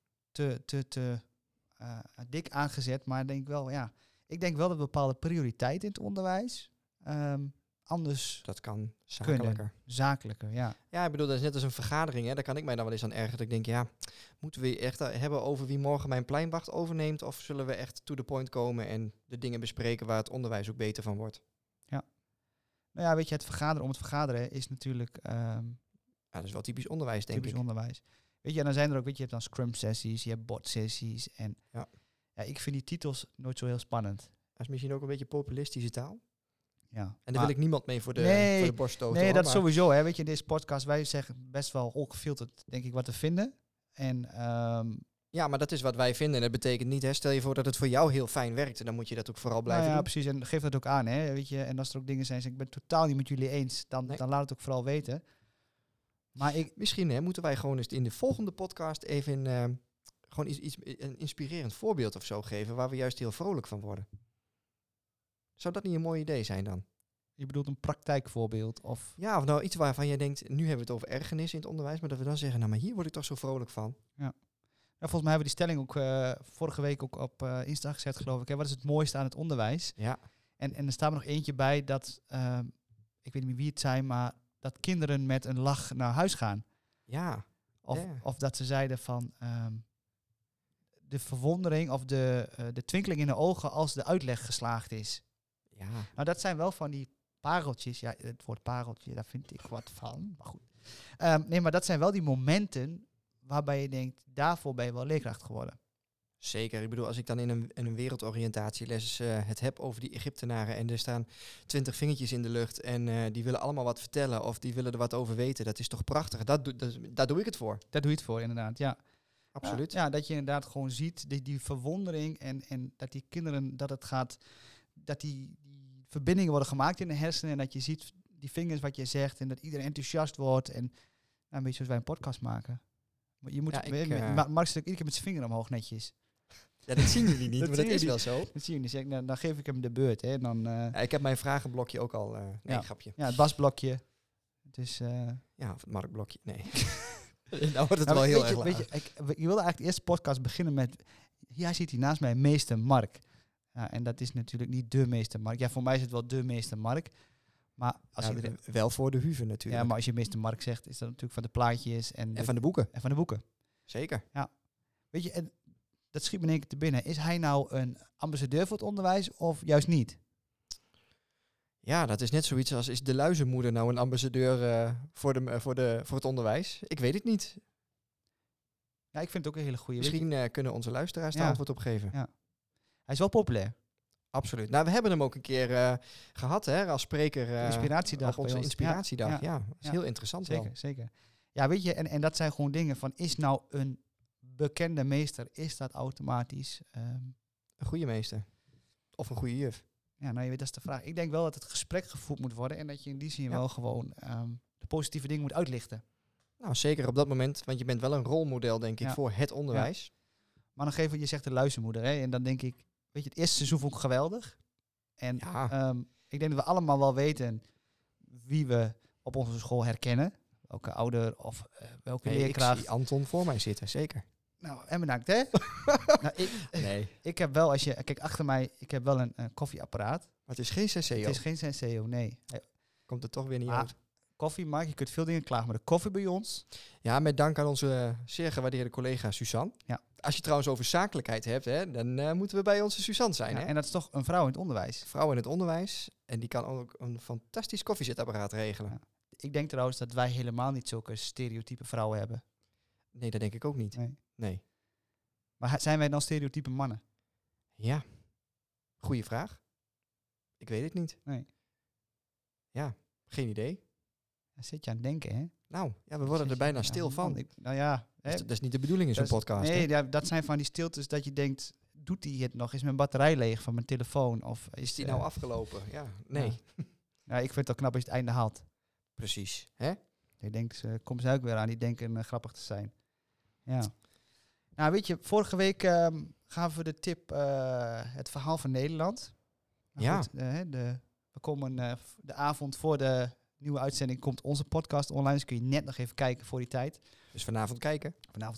te dik aangezet, maar ik denk wel dat bepaalde prioriteiten in het onderwijs anders Dat kan zakelijker. zakelijker, ja. Ja, ik bedoel, dat is net als een vergadering. Hè. Daar kan ik mij dan wel eens aan ergeren. Dat ik denk, ja, moeten we echt hebben over wie morgen mijn pleinwacht overneemt? Of zullen we echt to the point komen en de dingen bespreken waar het onderwijs ook beter van wordt? Nou ja, weet je, het vergaderen om het vergaderen is natuurlijk Ja, dat is wel typisch onderwijs, denk typisch ik. onderwijs. Weet je, en dan zijn er ook, weet je, je hebt dan scrum-sessies, je hebt bot-sessies. En Ja. Ik vind die titels nooit zo heel spannend. Dat is misschien ook een beetje populistische taal. Ja. En daar Maar- wil ik niemand mee voor de, Nee, voor de borst stoten. Nee, hoor, dat maar- sowieso. Hè. Weet je, in deze podcast, wij zeggen best wel ongefilterd, denk ik, wat te vinden. En Ja, maar dat is wat wij vinden. En dat betekent niet, hè, stel je voor dat het voor jou heel fijn werkt. En dan moet je dat ook vooral blijven nou ja, doen. precies. En geef dat ook aan, hè. Weet je, en als er ook dingen zijn, zeg ik ben het totaal niet met jullie eens, dan laat het ook vooral weten. Maar Misschien moeten wij gewoon eens in de volgende podcast even gewoon een inspirerend voorbeeld of zo geven waar we juist heel vrolijk van worden. Zou dat niet een mooi idee zijn dan? Je bedoelt een praktijkvoorbeeld of... Ja, of nou iets waarvan jij denkt, nu hebben we het over ergernis in het onderwijs, maar dat we dan zeggen, nou maar hier word ik toch zo vrolijk van. Ja, volgens mij hebben we die stelling ook vorige week ook op Insta gezet, geloof ik. Hè? Wat is het mooiste aan het onderwijs? Ja. En er staat nog eentje bij dat, ik weet niet meer wie het zijn, maar dat kinderen met een lach naar huis gaan. Ja. Of dat ze zeiden van de verwondering of de twinkeling in de ogen als de uitleg geslaagd is. Ja. Nou, dat zijn wel van die pareltjes. Ja, het woord pareltje, daar vind ik wat van. Maar goed. Nee, maar dat zijn wel die momenten waarbij je denkt, daarvoor ben je wel leerkracht geworden. Zeker. Ik bedoel, als ik dan in een wereldoriëntatieles het heb over die Egyptenaren en er staan 20 vingertjes in de lucht en die willen allemaal wat vertellen of die willen er wat over weten. Dat is toch prachtig? Daar doe ik het voor. Daar doe je het voor, inderdaad, ja. Absoluut. Ja, dat je inderdaad gewoon ziet, die verwondering en dat die kinderen, dat die verbindingen worden gemaakt in de hersenen en dat je ziet die vingers wat je zegt en dat iedereen enthousiast wordt en nou, een beetje zoals wij een podcast maken. Maar je moet, Mark zit ook iedere keer met zijn vinger omhoog netjes. Ja, dat zien jullie niet, maar dat is wel zo. Dat zie je niet. Zeg, dan geef ik hem de beurt. Hè. Dan, Ik heb mijn vragenblokje ook al. Grapje. Ja, het Basblokje. Dus, ja, of het Markblokje. Nee. Nou wordt het wel heel erg laag. Je wilde eigenlijk de eerste podcast beginnen met... Hier zit hij naast mij, meester Mark. Ja, en dat is natuurlijk niet de meester Mark. Ja, voor mij is het wel de meester Mark. Maar als je wel voor de huve natuurlijk. Ja, maar als je meester Mark zegt, is dat natuurlijk van de plaatjes. En van de boeken. En van de boeken. Zeker. Ja. Weet je... Dat schiet me in één keer te binnen. Is hij nou een ambassadeur voor het onderwijs of juist niet? Ja, dat is net zoiets als, is de luizenmoeder nou een ambassadeur voor het onderwijs? Ik weet het niet. Ja, ik vind het ook een hele goede. Misschien kunnen onze luisteraars daar antwoord op geven. Ja. Hij is wel populair. Absoluut. Nou, we hebben hem ook een keer gehad hè, als spreker inspiratiedag op onze inspiratiedag. Ja, dat is heel interessant. Zeker, wel. Zeker. Ja, weet je, en dat zijn gewoon dingen van, is nou een bekende meester, is dat automatisch een goede meester? Of een goede juf? Ja, nou je weet, dat is de vraag. Ik denk wel dat het gesprek gevoerd moet worden en dat je in die zin wel gewoon de positieve dingen moet uitlichten. Nou, zeker op dat moment, want je bent wel een rolmodel, denk ik, voor het onderwijs. Ja. Maar nog even, je zegt de luizenmoeder, hè, en dan denk ik, weet je, het eerste seizoen vond ik geweldig. En ik denk dat we allemaal wel weten wie we op onze school herkennen. Welke ouder of welke leerkracht. Ik zie Anton voor mij zitten, zeker. Nou, en bedankt, hè? Ik heb wel, als je... Kijk, achter mij, ik heb wel een koffieapparaat. Maar het is geen Senseo. Het is geen Senseo, nee. Komt er toch weer niet uit. Koffie, Mark, je kunt veel dingen klagen, maar de koffie bij ons... Ja, met dank aan onze zeer gewaardeerde collega Suzanne. Ja. Als je trouwens over zakelijkheid hebt, hè, dan moeten we bij onze Suzanne zijn. Hè? En dat is toch een vrouw in het onderwijs? Vrouw in het onderwijs. En die kan ook een fantastisch koffiezetapparaat regelen. Ja. Ik denk trouwens dat wij helemaal niet zulke stereotype vrouwen hebben. Nee, dat denk ik ook niet. Nee. Maar zijn wij dan stereotype mannen? Ja. Goeie vraag. Ik weet het niet. Nee. Ja, geen idee. Dan zit je aan het denken, hè? Nou, ja, we worden er bijna stil van. Nou ja. Dat is niet de bedoeling in zo'n podcast. Nee, ja, dat zijn van die stiltes dat je denkt... Doet hij het nog? Is mijn batterij leeg van mijn telefoon? Of is die nou afgelopen? Ja, nee. Ja, ik vind het wel knap als je het einde haalt. Precies. Hè? Ik denk, kom ze ook weer aan. Die denken grappig te zijn. Ja. Nou, weet je, vorige week gaven we de tip het verhaal van Nederland. Nou, ja. Goed, we komen de avond voor de nieuwe uitzending komt onze podcast online. Dus kun je net nog even kijken voor die tijd. Dus vanavond kijken.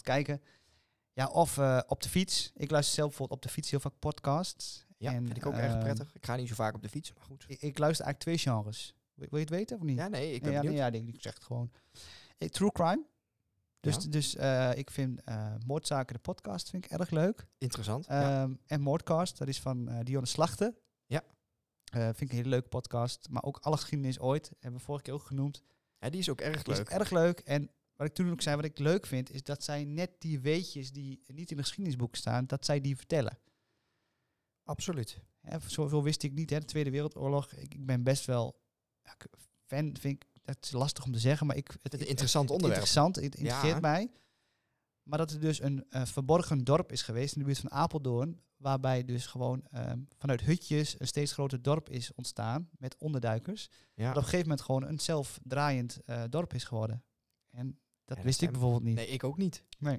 Ja, of op de fiets. Ik luister zelf bijvoorbeeld op de fiets heel vaak podcasts. Ja, vind ik ook erg prettig. Ik ga niet zo vaak op de fiets, maar goed. Ik luister eigenlijk 2 genres. Wil je het weten of niet? Ja, nee, ik ben benieuwd. Ik zeg het gewoon. True crime. Dus ik vind Moordzaken, de podcast, vind ik erg leuk. Interessant. En Moordcast, dat is van Dionne Slachter. Ja. Vind ik een hele leuke podcast. Maar ook Alle Geschiedenis Ooit, hebben we vorige keer ook genoemd. Ja, die is ook erg leuk. Is erg leuk. En wat ik toen ook zei, wat ik leuk vind, is dat zij net die weetjes die niet in de geschiedenisboeken staan, dat zij die vertellen. Absoluut. Ja, zo wist ik niet, hè, de Tweede Wereldoorlog. Ik ben best wel fan, vind ik. Het is lastig om te zeggen, maar het is een interessant onderwerp. Interessant, het intrigeert mij. Maar dat er dus een verborgen dorp is geweest in de buurt van Apeldoorn, waarbij dus gewoon vanuit hutjes een steeds groter dorp is ontstaan met onderduikers. Ja. Dat op een gegeven moment gewoon een zelfdraaiend dorp is geworden. En dat wist ik bijvoorbeeld niet. Nee, ik ook niet. Nee.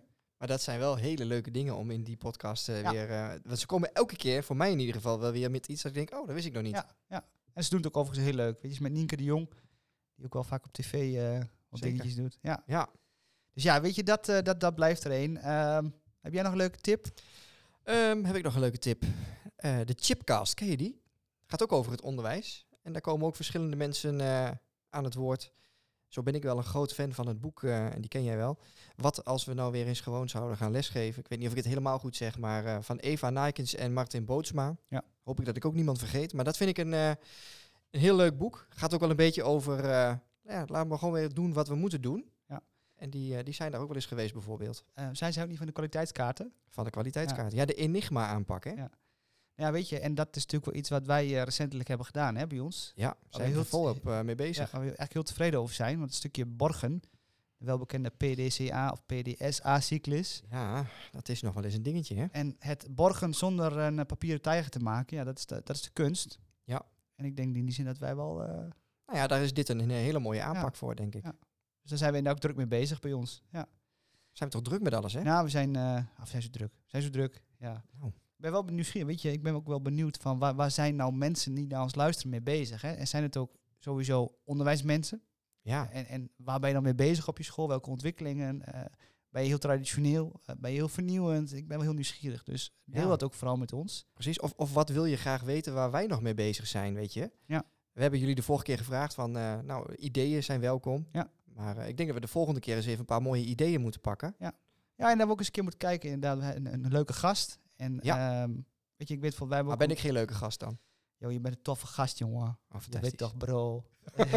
Maar dat zijn wel hele leuke dingen om in die podcast Ja. weer... want ze komen elke keer, voor mij in ieder geval, wel weer met iets dat ik denk, oh, dat wist ik nog niet. Ja. En ze doen het ook overigens heel leuk. Weet je, met Nienke de Jong, die ook wel vaak op tv wat Zeker. dingetjes doet. Ja. Ja. Dus ja, weet je, dat blijft er een. Heb jij nog een leuke tip? Heb ik nog een leuke tip. De Chipcast, ken je die? Gaat ook over het onderwijs. En daar komen ook verschillende mensen aan het woord. Zo ben ik wel een groot fan van het boek, en die ken jij wel. Wat als we nou weer eens gewoon zouden gaan lesgeven? Ik weet niet of ik het helemaal goed zeg, maar van Eva Nijkens en Martin Bootsma. Ja. Hoop ik dat ik ook niemand vergeet. Maar dat vind ik een heel leuk boek. Gaat ook wel een beetje over, laten we gewoon weer doen wat we moeten doen. Ja. En die zijn daar ook wel eens geweest bijvoorbeeld. Zijn ze ook niet van de kwaliteitskaarten? Van de kwaliteitskaart. Ja, de Enigma aanpak, hè? Ja. Ja, weet je, en dat is natuurlijk wel iets wat wij recentelijk hebben gedaan, hè, bij ons. Ja, we zijn we heel volop mee bezig. Ja, waar we eigenlijk heel tevreden over zijn. Want het stukje borgen, de welbekende PDCA of PDSA-cyclus. Ja, dat is nog wel eens een dingetje, hè? En het borgen zonder een papieren tijger te maken, ja, dat is de kunst. Ja. En ik denk in die zin dat wij wel... Nou ja, daar is dit een hele mooie aanpak voor, denk ik. Ja. Dus daar zijn we ook druk mee bezig bij ons. Ja. Zijn we toch druk met alles, hè? Nou, we zijn zo druk. Ja. Oh. Ik ben wel nieuwsgierig, weet je, ik ben ook wel benieuwd van waar zijn nou mensen die naar ons luisteren mee bezig, hè? En zijn het ook sowieso onderwijsmensen? Ja. En waar ben je dan mee bezig op je school? Welke ontwikkelingen? Ben je heel traditioneel? Ben je heel vernieuwend? Ik ben wel heel nieuwsgierig, dus deel Ja. dat ook vooral met ons. Precies. Of wat wil je graag weten waar wij nog mee bezig zijn, weet je? Ja. We hebben jullie de vorige keer gevraagd van, ideeën zijn welkom. Ja. Maar ik denk dat we de volgende keer eens even een paar mooie ideeën moeten pakken. Ja, en dan we ook eens een keer moeten kijken, inderdaad, een leuke gast. En Ja. weet je, ik weet van wij hebben Maar ook ben ik geen leuke gast dan? Yo, je bent een toffe gast, jongen. Oh, Je fantastisch. weet toch, bro.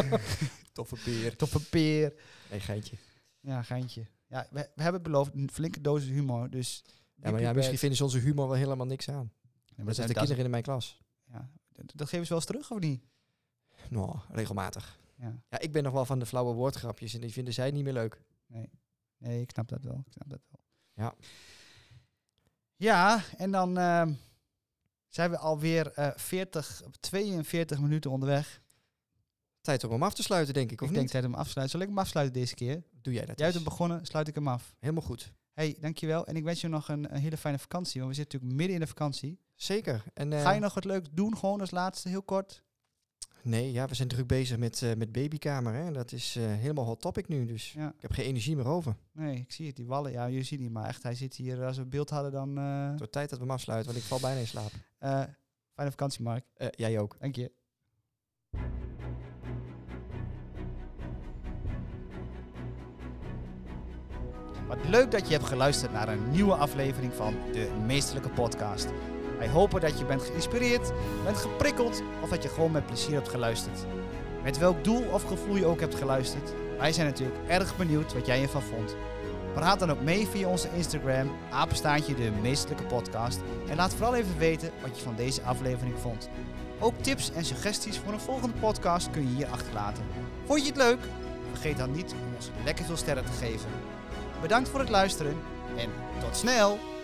Toffe peer. Toffe peer. Nee, geintje. Ja, geintje. Ja, we hebben beloofd een flinke dosis humor, dus... Ja, maar misschien vinden ze onze humor wel helemaal niks aan. Ja, Dat zijn de kinderen in mijn klas. Ja, dat geven ze wel eens terug, of niet? Nou, regelmatig. Ja. Ja, ik ben nog wel van de flauwe woordgrapjes en die vinden zij niet meer leuk. Nee, ik snap dat wel. Ja. Ja, en dan zijn we alweer 42 minuten onderweg. Tijd om hem af te sluiten, denk ik, of Ik niet? denk tijd om af te sluiten. Zal ik hem afsluiten deze keer? Doe jij dat Jij hebt eens. hem begonnen, sluit ik hem af. Helemaal goed. Hey, dankjewel. En ik wens je nog een hele fijne vakantie. Want we zitten natuurlijk midden in de vakantie. Zeker. En, Ga je nog wat leuks doen? Gewoon als laatste, heel kort. Nee, ja, we zijn druk bezig met babykamer. Hè. Dat is helemaal hot topic nu, dus Ja. ik heb geen energie meer over. Nee, ik zie het. Die wallen. Ja, je ziet niet. Maar echt, hij zit hier. Als we beeld hadden, dan... Het wordt tijd dat we hem afsluiten, want ik val bijna in slaap. fijne vakantie, Mark. Jij ook. Dank je. Wat leuk dat je hebt geluisterd naar een nieuwe aflevering van de Meesterlijke Podcast. Wij hopen dat je bent geïnspireerd, bent geprikkeld of dat je gewoon met plezier hebt geluisterd. Met welk doel of gevoel je ook hebt geluisterd, wij zijn natuurlijk erg benieuwd wat jij ervan vond. Praat dan ook mee via onze Instagram, apenstaartje de Meesterlijke Podcast. En laat vooral even weten wat je van deze aflevering vond. Ook tips en suggesties voor een volgende podcast kun je hier achterlaten. Vond je het leuk? Vergeet dan niet om ons lekker veel sterren te geven. Bedankt voor het luisteren en tot snel!